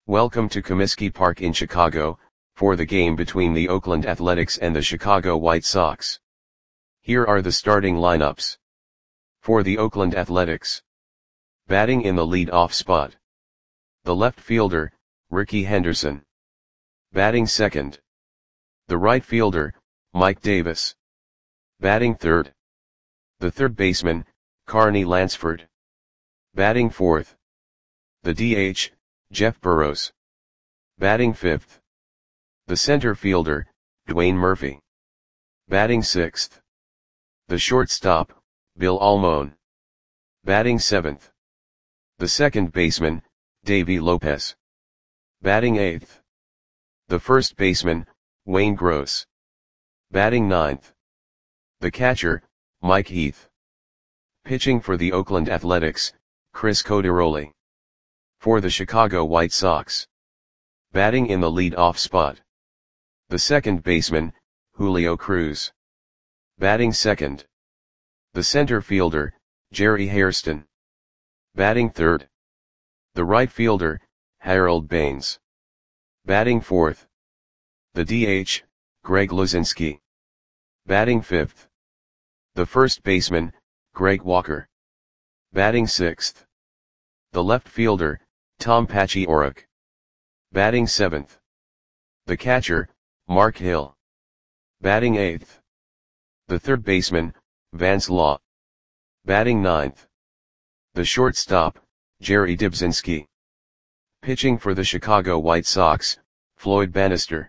Welcome to Comiskey Park in Chicago, for the game between the Oakland Athletics and the Chicago White Sox. Here are the starting lineups. For the Oakland Athletics. Batting in the lead-off spot. The left fielder, Rickey Henderson. Batting second. The right fielder, Mike Davis. Batting third. The third baseman, Carney Lansford. Batting fourth. The DH, Jeff Burroughs. Batting fifth. The center fielder, Dwayne Murphy. Batting sixth. The shortstop, Bill Almon. Batting seventh. The second baseman, Davey Lopez. Batting eighth. The first baseman, Wayne Gross. Batting ninth. The catcher, Mike Heath. Pitching for the Oakland Athletics, Chris Coderoli. For the Chicago White Sox. Batting in the lead-off spot. The second baseman, Julio Cruz. Batting second. The center fielder, Jerry Hairston. Batting third. The right fielder, Harold Baines. Batting fourth. The DH, Greg Luzinski. Batting fifth. The first baseman, Greg Walker. Batting sixth. The left fielder, Tom Paciorek. Batting seventh. The catcher, Mark Hill. Batting eighth. The third baseman, Vance Law. Batting ninth. The shortstop, Jerry Dybzinski. Pitching for the Chicago White Sox, Floyd Bannister.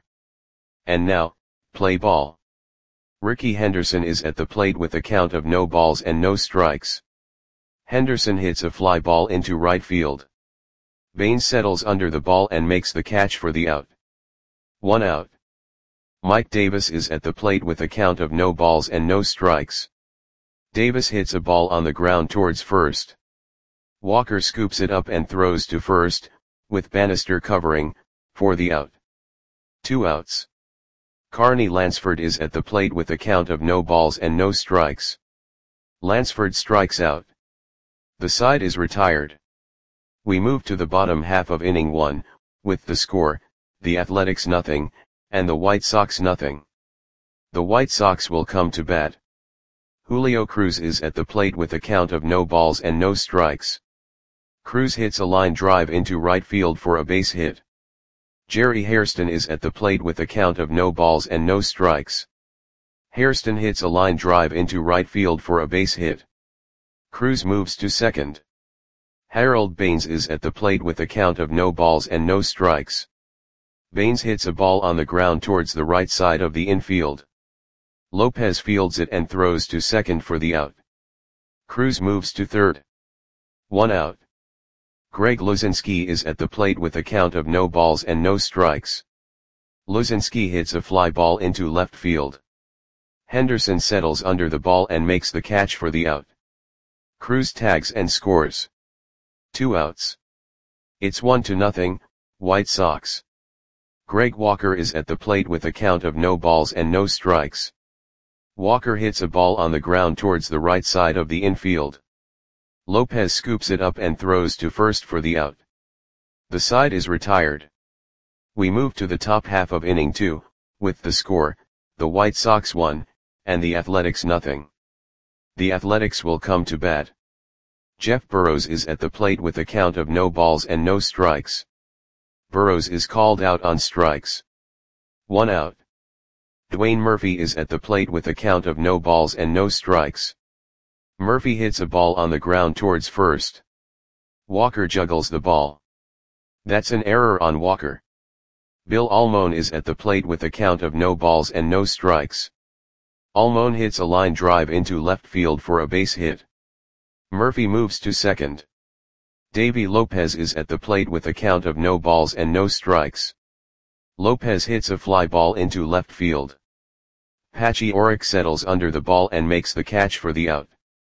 And now, play ball. Rickey Henderson is at the plate with a count of no balls and no strikes. Henderson hits a fly ball into right field. Baines settles under the ball and makes the catch for the out. 1 out. Mike Davis is at the plate with a count of no balls and no strikes. Davis hits a ball on the ground towards first. Walker scoops it up and throws to first, with Bannister covering, for the out. 2 outs. Carney Lansford is at the plate with a count of no balls and no strikes. Lansford strikes out. The side is retired. We move to the bottom half of inning 1, with the score, the Athletics 0, and the White Sox 0. The White Sox will come to bat. Julio Cruz is at the plate with a count of no balls and no strikes. Cruz hits a line drive into right field for a base hit. Jerry Hairston is at the plate with a count of no balls and no strikes. Hairston hits a line drive into right field for a base hit. Cruz moves to second. Harold Baines is at the plate with a count of no balls and no strikes. Baines hits a ball on the ground towards the right side of the infield. Lopez fields it and throws to second for the out. Cruz moves to third. 1 out. Greg Luzinski is at the plate with a count of no balls and no strikes. Luzinski hits a fly ball into left field. Henderson settles under the ball and makes the catch for the out. Cruz tags and scores. 2 outs. It's 1-0, White Sox. Greg Walker is at the plate with a count of no balls and no strikes. Walker hits a ball on the ground towards the right side of the infield. Lopez scoops it up and throws to first for the out. The side is retired. We move to the top half of inning 2, with the score, the White Sox 1, and the Athletics 0. The Athletics will come to bat. Jeff Burroughs is at the plate with a count of no balls and no strikes. Burroughs is called out on strikes. 1 out. Dwayne Murphy is at the plate with a count of no balls and no strikes. Murphy hits a ball on the ground towards first. Walker juggles the ball. That's an error on Walker. Bill Almon is at the plate with a count of no balls and no strikes. Almon hits a line drive into left field for a base hit. Murphy moves to second. Davey Lopez is at the plate with a count of no balls and no strikes. Lopez hits a fly ball into left field. Paciorek settles under the ball and makes the catch for the out.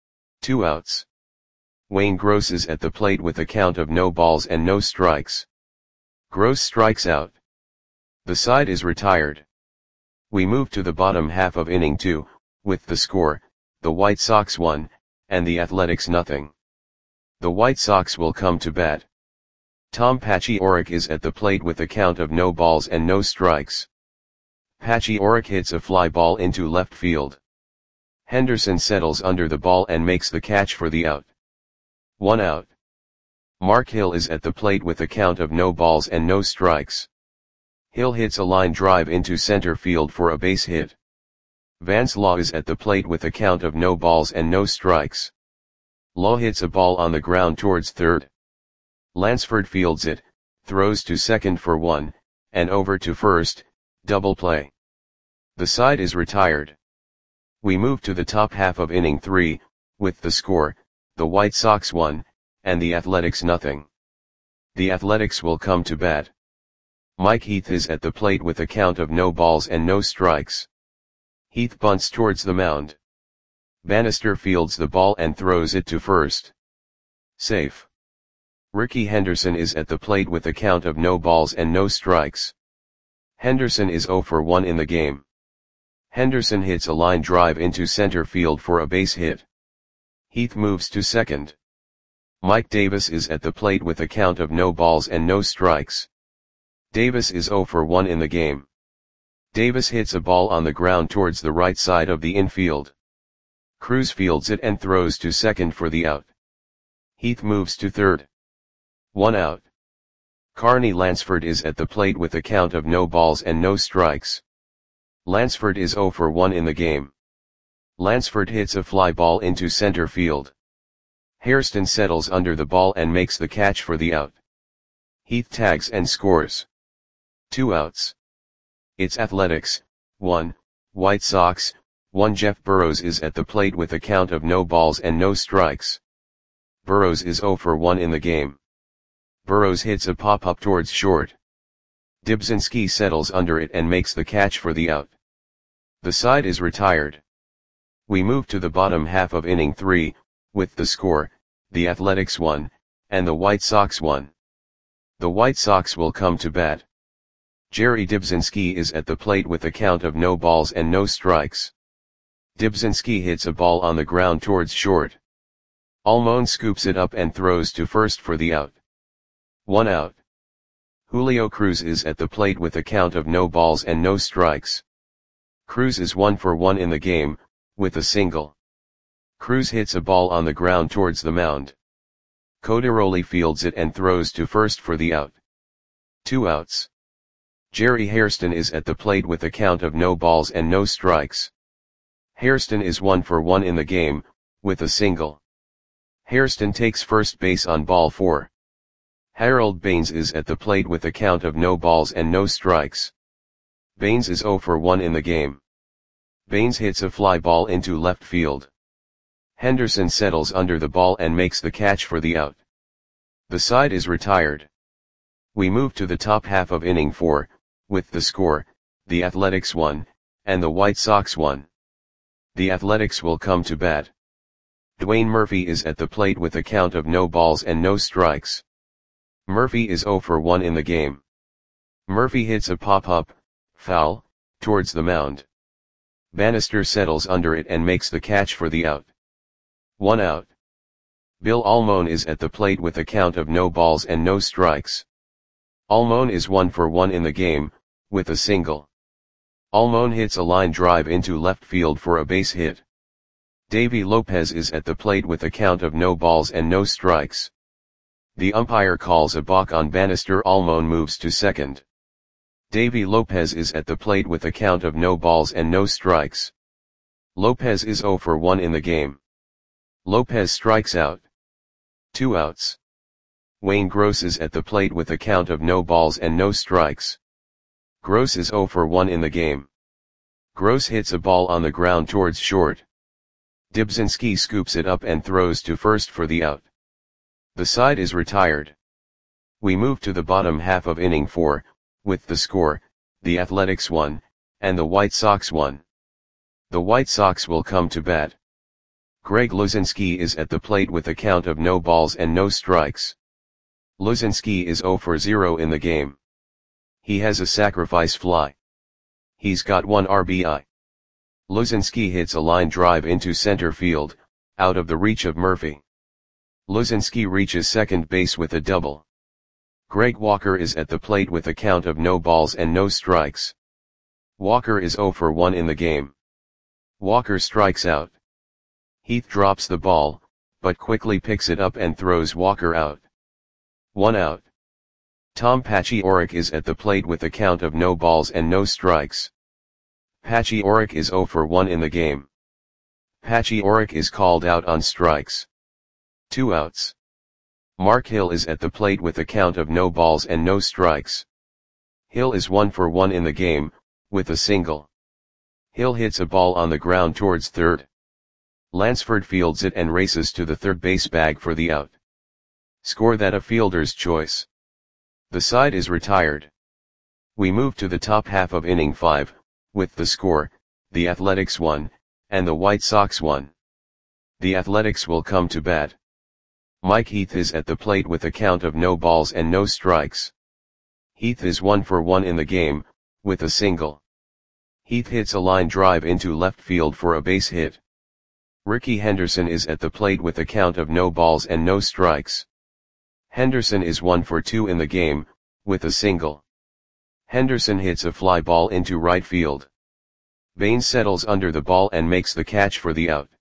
2 outs. Wayne Gross is at the plate with a count of no balls and no strikes. Gross strikes out. The side is retired. We move to the bottom half of inning 2, with the score, the White Sox 1, and the Athletics 0. The White Sox will come to bat. Tom Pachiorek is at the plate with a count of no balls and no strikes. Pachiorek hits a fly ball into left field. Henderson settles under the ball and makes the catch for the out. 1 out. Mark Hill is at the plate with a count of no balls and no strikes. Hill hits a line drive into center field for a base hit. Vance Law is at the plate with a count of no balls and no strikes. Law hits a ball on the ground towards third. Lansford fields it, throws to second for 1, and over to first, double play. The side is retired. We move to the top half of inning 3, with the score, the White Sox 1, and the Athletics 0. The Athletics will come to bat. Mike Heath is at the plate with a count of no balls and no strikes. Heath bunts towards the mound. Bannister fields the ball and throws it to first. Safe. Rickey Henderson is at the plate with a count of no balls and no strikes. Henderson is 0 for 1 in the game. Henderson hits a line drive into center field for a base hit. Heath moves to second. Mike Davis is at the plate with a count of no balls and no strikes. Davis is 0 for 1 in the game. Davis hits a ball on the ground towards the right side of the infield. Cruz fields it and throws to second for the out. Heath moves to third. 1 out. Carney Lansford is at the plate with a count of no balls and no strikes. Lansford is 0 for 1 in the game. Lansford hits a fly ball into center field. Hairston settles under the ball and makes the catch for the out. Heath tags and scores. 2 outs. It's Athletics, 1, White Sox, 1. Jeff Burrows is at the plate with a count of no balls and no strikes. Burrows is 0 for 1 in the game. Burrows hits a pop-up towards short. Dibzinski settles under it and makes the catch for the out. The side is retired. We move to the bottom half of inning 3, with the score, the Athletics 1, and the White Sox 1. The White Sox will come to bat. Jerry Dibzinski is at the plate with a count of no balls and no strikes. Dibzinski hits a ball on the ground towards short. Almon scoops it up and throws to first for the out. 1 out. Julio Cruz is at the plate with a count of no balls and no strikes. Cruz is 1 for 1 in the game, with a single. Cruz hits a ball on the ground towards the mound. Codaroli fields it and throws to first for the out. 2 outs. Jerry Hairston is at the plate with a count of no balls and no strikes. Hairston is 1 for 1 in the game, with a single. Hairston takes first base on ball 4. Harold Baines is at the plate with a count of no balls and no strikes. Baines is 0 for 1 in the game. Baines hits a fly ball into left field. Henderson settles under the ball and makes the catch for the out. The side is retired. We move to the top half of inning 4, with the score, the Athletics 1, and the White Sox 1. The Athletics will come to bat. Dwayne Murphy is at the plate with a count of no balls and no strikes. Murphy is 0 for 1 in the game. Murphy hits a pop-up, foul, towards the mound. Bannister settles under it and makes the catch for the out. 1 out. Bill Almon is at the plate with a count of no balls and no strikes. Almon is 1 for 1 in the game, with a single. Almon hits a line drive into left field for a base hit. Davy Lopez is at the plate with a count of no balls and no strikes. The umpire calls a balk on Bannister. Almon moves to second. Davy Lopez is at the plate with a count of no balls and no strikes. Lopez is 0 for 1 in the game. Lopez strikes out. 2 outs. Wayne Gross is at the plate with a count of no balls and no strikes. Gross is 0 for 1 in the game. Gross hits a ball on the ground towards short. Dibzinski scoops it up and throws to first for the out. The side is retired. We move to the bottom half of inning 4, with the score, the Athletics 1, and the White Sox 1. The White Sox will come to bat. Greg Luzinski is at the plate with a count of no balls and no strikes. Luzinski is 0 for 0 in the game. He has a sacrifice fly. He's got 1 RBI. Luzinski hits a line drive into center field, out of the reach of Murphy. Luzinski reaches second base with a double. Greg Walker is at the plate with a count of no balls and no strikes. Walker is 0 for 1 in the game. Walker strikes out. Heath drops the ball, but quickly picks it up and throws Walker out. 1 out. Tom Paciorek is at the plate with a count of no balls and no strikes. Paciorek is 0 for 1 in the game. Paciorek is called out on strikes. 2 outs. Mark Hill is at the plate with a count of no balls and no strikes. Hill is 1 for 1 in the game, with a single. Hill hits a ball on the ground towards third. Lansford fields it and races to the third base bag for the out. Score that a fielder's choice. The side is retired. We move to the top half of inning 5, with the score, the Athletics 1, and the White Sox 1. The Athletics will come to bat. Mike Heath is at the plate with a count of no balls and no strikes. Heath is 1 for 1 in the game, with a single. Heath hits a line drive into left field for a base hit. Ricky Henderson is at the plate with a count of no balls and no strikes. Henderson is 1 for 2 in the game, with a single. Henderson hits a fly ball into right field. Baines settles under the ball and makes the catch for the out.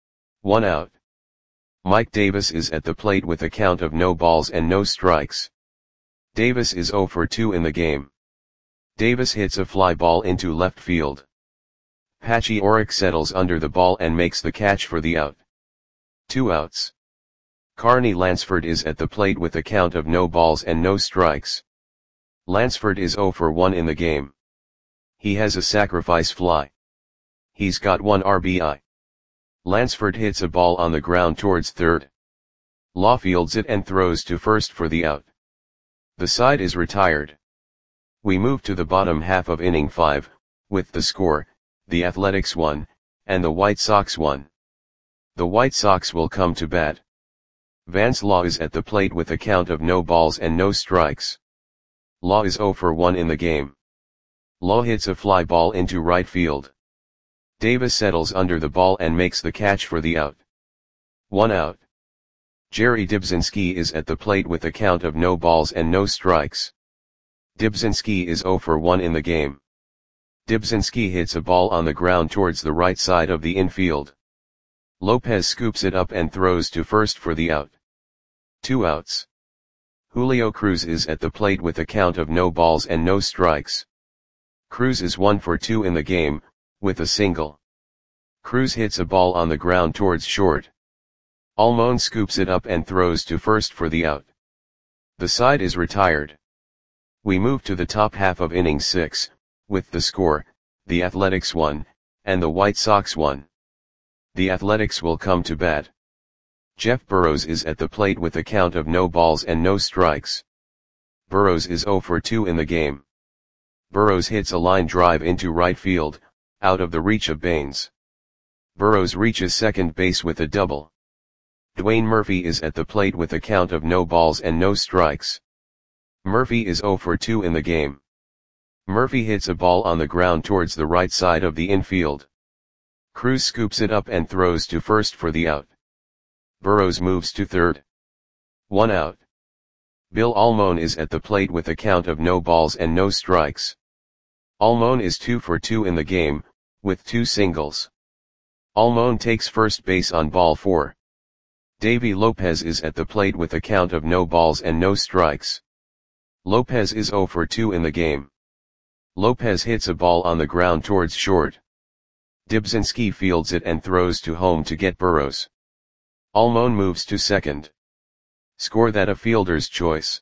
1 out. Mike Davis is at the plate with a count of no balls and no strikes. Davis is 0 for 2 in the game. Davis hits a fly ball into left field. Paciorek settles under the ball and makes the catch for the out. 2 outs. Carney Lansford is at the plate with a count of no balls and no strikes. Lansford is 0 for 1 in the game. He has a sacrifice fly. He's got 1 RBI. Lansford hits a ball on the ground towards third. Law fields it and throws to first for the out. The side is retired. We move to the bottom half of inning 5, with the score, the Athletics 1, and the White Sox 1. The White Sox will come to bat. Vance Law is at the plate with a count of no balls and no strikes. Law is 0 for 1 in the game. Law hits a fly ball into right field. Davis settles under the ball and makes the catch for the out. 1 out. Jerry Dybzinski is at the plate with a count of no balls and no strikes. Dybzinski is 0 for 1 in the game. Dybzinski hits a ball on the ground towards the right side of the infield. Lopez scoops it up and throws to first for the out. 2 outs. Julio Cruz is at the plate with a count of no balls and no strikes. Cruz is 1 for 2 in the game, with a single. Cruz hits a ball on the ground towards short. Almon scoops it up and throws to first for the out. The side is retired. We move to the top half of inning 6, with the score, the Athletics 1, and the White Sox 1. The Athletics will come to bat. Jeff Burrows is at the plate with a count of no balls and no strikes. Burrows is 0 for 2 in the game. Burrows hits a line drive into right field, out of the reach of Baines. Burrows reaches second base with a double. Dwayne Murphy is at the plate with a count of no balls and no strikes. Murphy is 0 for 2 in the game. Murphy hits a ball on the ground towards the right side of the infield. Cruz scoops it up and throws to first for the out. Burrows moves to third. 1 out. Bill Almon is at the plate with a count of no balls and no strikes. Almon is 2 for 2 in the game, with 2 singles. Almon takes first base on ball 4. Davy Lopez is at the plate with a count of no balls and no strikes. Lopez is 0 for 2 in the game. Lopez hits a ball on the ground towards short. Dybzinski fields it and throws to home to get Burrows. Almon moves to second. Score that a fielder's choice.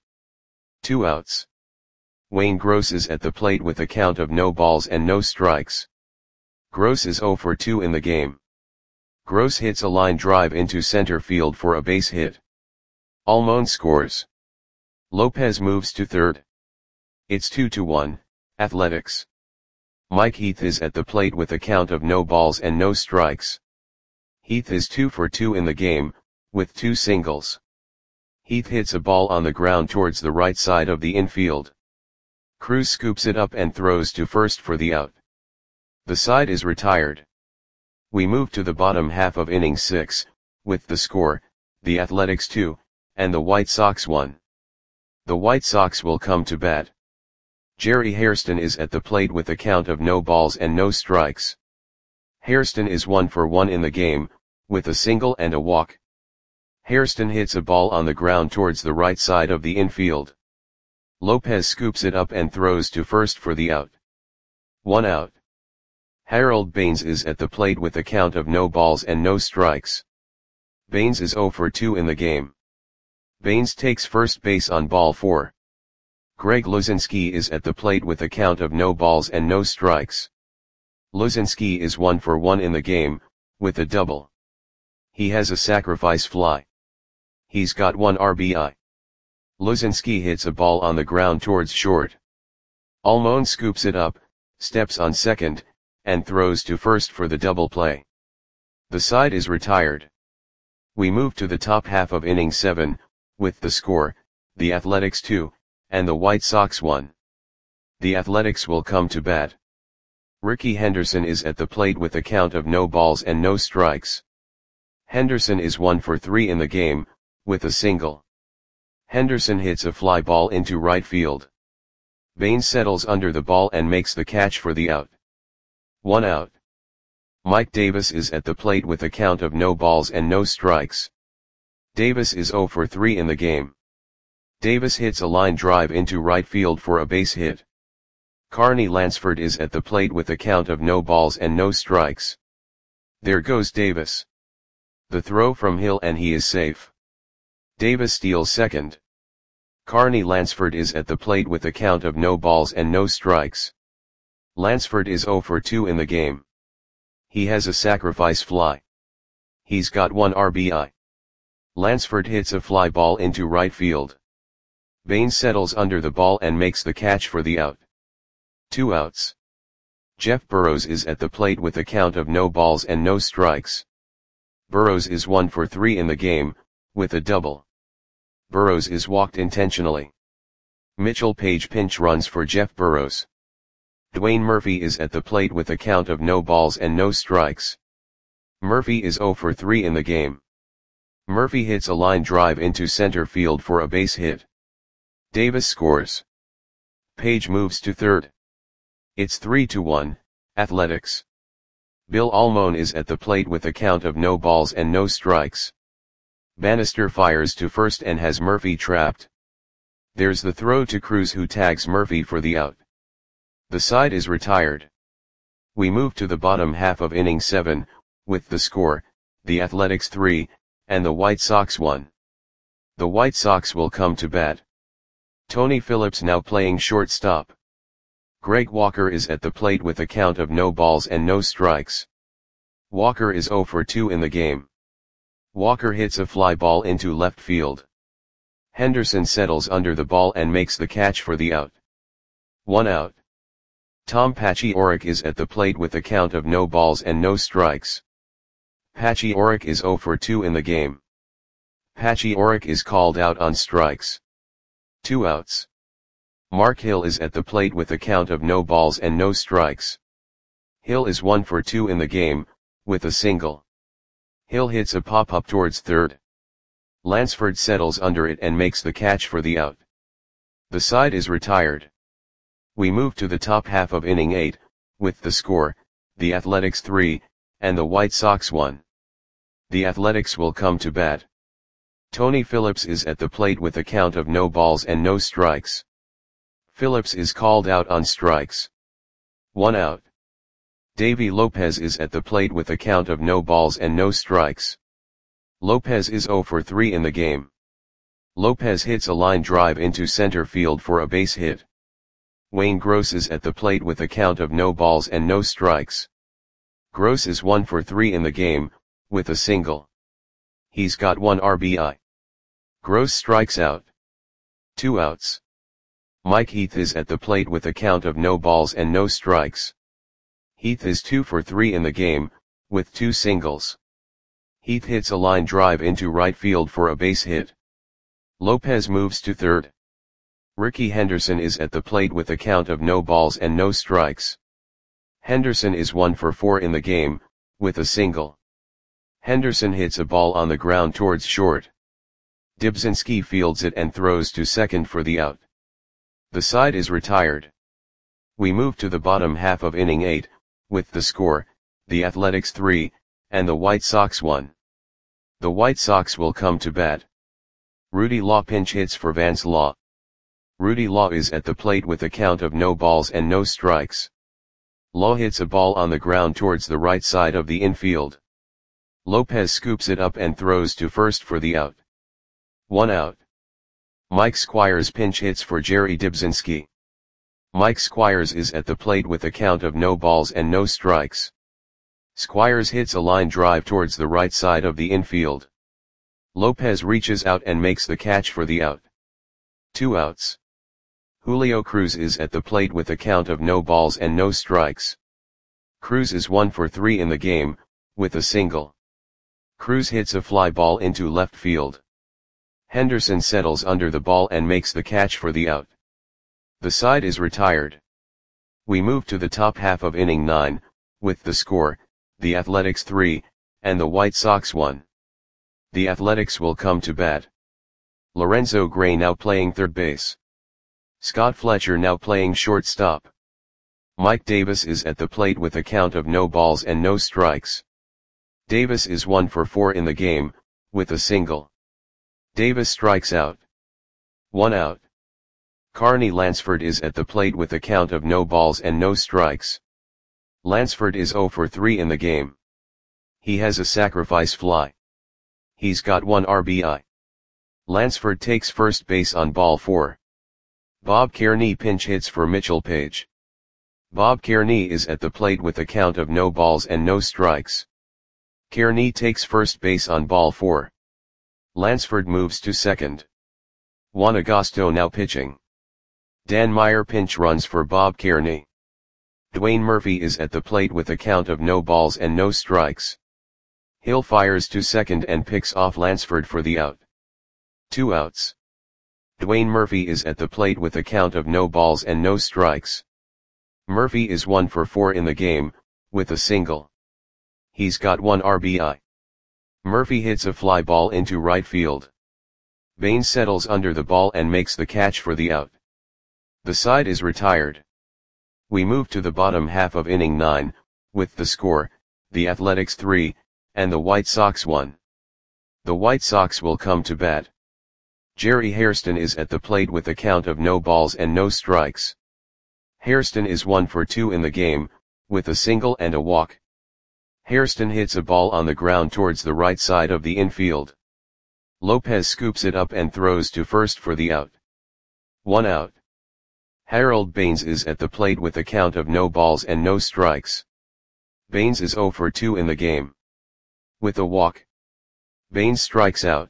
2 outs. Wayne Gross is at the plate with a count of no balls and no strikes. Gross is 0 for 2 in the game. Gross hits a line drive into center field for a base hit. Almon scores. Lopez moves to third. It's 2-1, Athletics. Mike Heath is at the plate with a count of no balls and no strikes. Heath is 2 for 2 in the game, with 2 singles. Heath hits a ball on the ground towards the right side of the infield. Cruz scoops it up and throws to first for the out. The side is retired. We move to the bottom half of inning 6, with the score, the Athletics 2, and the White Sox 1. The White Sox will come to bat. Jerry Hairston is at the plate with a count of no balls and no strikes. Hairston is 1 for 1 in the game, with a single and a walk. Hairston hits a ball on the ground towards the right side of the infield. Lopez scoops it up and throws to first for the out. 1 out. Harold Baines is at the plate with a count of no balls and no strikes. Baines is 0 for 2 in the game. Baines takes first base on ball 4. Greg Luzinski is at the plate with a count of no balls and no strikes. Luzinski is 1 for 1 in the game, with a double. He has a sacrifice fly. He's got 1 RBI. Luzinski hits a ball on the ground towards short. Almon scoops it up, steps on second, and throws to first for the double play. The side is retired. We move to the top half of inning 7, with the score, the Athletics 2, and the White Sox 1. The Athletics will come to bat. Ricky Henderson is at the plate with a count of no balls and no strikes. Henderson is 1 for 3 in the game, with a single. Henderson hits a fly ball into right field. Baines settles under the ball and makes the catch for the out. 1 out. Mike Davis is at the plate with a count of no balls and no strikes. Davis is 0 for 3 in the game. Davis hits a line drive into right field for a base hit. Carney Lansford is at the plate with a count of no balls and no strikes. There goes Davis. The throw from Hill and he is safe. Davis steals second. Carney Lansford is at the plate with a count of no balls and no strikes. Lansford is 0 for 2 in the game. He has a sacrifice fly. He's got 1 RBI. Lansford hits a fly ball into right field. Baines settles under the ball and makes the catch for the out. 2 outs. Jeff Burrows is at the plate with a count of no balls and no strikes. Burrows is 1 for 3 in the game, with a double. Burrows is walked intentionally. Mitchell Page pinch runs for Jeff Burrows. Dwayne Murphy is at the plate with a count of no balls and no strikes. Murphy is 0 for 3 in the game. Murphy hits a line drive into center field for a base hit. Davis scores. Page moves to third. It's 3-1, Athletics. Bill Almon is at the plate with a count of no balls and no strikes. Bannister fires to first and has Murphy trapped. There's the throw to Cruz who tags Murphy for the out. The side is retired. We move to the bottom half of inning 7, with the score, the Athletics 3, and the White Sox 1. The White Sox will come to bat. Tony Phillips now playing shortstop. Greg Walker is at the plate with a count of no balls and no strikes. Walker is 0 for 2 in the game. Walker hits a fly ball into left field. Henderson settles under the ball and makes the catch for the out. 1 out. Tom Paciorek is at the plate with a count of no balls and no strikes. Paciorek is 0 for 2 in the game. Paciorek is called out on strikes. 2 outs. Mark Hill is at the plate with a count of no balls and no strikes. Hill is 1 for 2 in the game, with a single. Hill hits a pop-up towards third. Lansford settles under it and makes the catch for the out. The side is retired. We move to the top half of inning 8, with the score, the Athletics 3, and the White Sox 1. The Athletics will come to bat. Tony Phillips is at the plate with a count of no balls and no strikes. Phillips is called out on strikes. 1 out. Davy Lopez is at the plate with a count of no balls and no strikes. Lopez is 0 for 3 in the game. Lopez hits a line drive into center field for a base hit. Wayne Gross is at the plate with a count of no balls and no strikes. Gross is 1 for 3 in the game, with a single. He's got 1 RBI. Gross strikes out. 2 outs. Mike Heath is at the plate with a count of no balls and no strikes. Heath is 2 for 3 in the game, with 2 singles. Heath hits a line drive into right field for a base hit. Lopez moves to third. Ricky Henderson is at the plate with a count of no balls and no strikes. Henderson is 1 for 4 in the game, with a single. Henderson hits a ball on the ground towards short. Dybzinski fields it and throws to second for the out. The side is retired. We move to the bottom half of inning 8, with the score, the Athletics 3, and the White Sox 1. The White Sox will come to bat. Rudy Law pinch hits for Vance Law. Rudy Law is at the plate with a count of no balls and no strikes. Law hits a ball on the ground towards the right side of the infield. Lopez scoops it up and throws to first for the out. 1 out. Mike Squires pinch hits for Jerry Dybzinski. Mike Squires is at the plate with a count of no balls and no strikes. Squires hits a line drive towards the right side of the infield. Lopez reaches out and makes the catch for the out. 2 outs. Julio Cruz is at the plate with a count of no balls and no strikes. Cruz is 1 for 3 in the game, with a single. Cruz hits a fly ball into left field. Henderson settles under the ball and makes the catch for the out. The side is retired. We move to the top half of inning 9, with the score, the Athletics 3, and the White Sox 1. The Athletics will come to bat. Lorenzo Gray now playing third base. Scott Fletcher now playing shortstop. Mike Davis is at the plate with a count of no balls and no strikes. Davis is 1 for 4 in the game, with a single. Davis strikes out. 1 out. Carney Lansford is at the plate with a count of no balls and no strikes. Lansford is 0 for 3 in the game. He has a sacrifice fly. He's got 1 RBI. Lansford takes first base on ball 4. Bob Kearney pinch hits for Mitchell Page. Bob Kearney is at the plate with a count of no balls and no strikes. Kearney takes first base on ball 4. Lansford moves to second. Juan Agosto now pitching. Dan Meyer pinch runs for Bob Kearney. Dwayne Murphy is at the plate with a count of no balls and no strikes. Hill fires to second and picks off Lansford for the out. 2 outs. Dwayne Murphy is at the plate with a count of no balls and no strikes. Murphy is 1 for 4 in the game, with a single. He's got 1 RBI. Murphy hits a fly ball into right field. Baines settles under the ball and makes the catch for the out. The side is retired. We move to the bottom half of inning 9, with the score, the Athletics 3, and the White Sox 1. The White Sox will come to bat. Jerry Hairston is at the plate with a count of no balls and no strikes. Hairston is 1 for 2 in the game, with a single and a walk. Hairston hits a ball on the ground towards the right side of the infield. Lopez scoops it up and throws to first for the out. 1 out. Harold Baines is at the plate with a count of no balls and no strikes. Baines is 0 for 2 in the game. With a walk. Baines strikes out.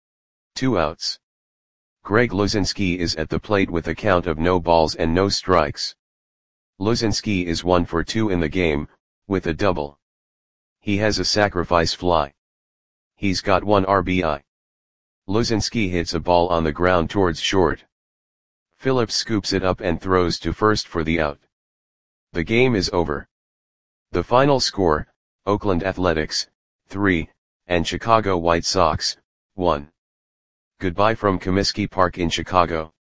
2 outs. Greg Luzinski is at the plate with a count of no balls and no strikes. Luzinski is 1 for 2 in the game, with a double. He has a sacrifice fly. He's got 1 RBI. Luzinski hits a ball on the ground towards short. Phillips scoops it up and throws to first for the out. The game is over. The final score, Oakland Athletics, 3, and Chicago White Sox, 1. Goodbye from Comiskey Park in Chicago.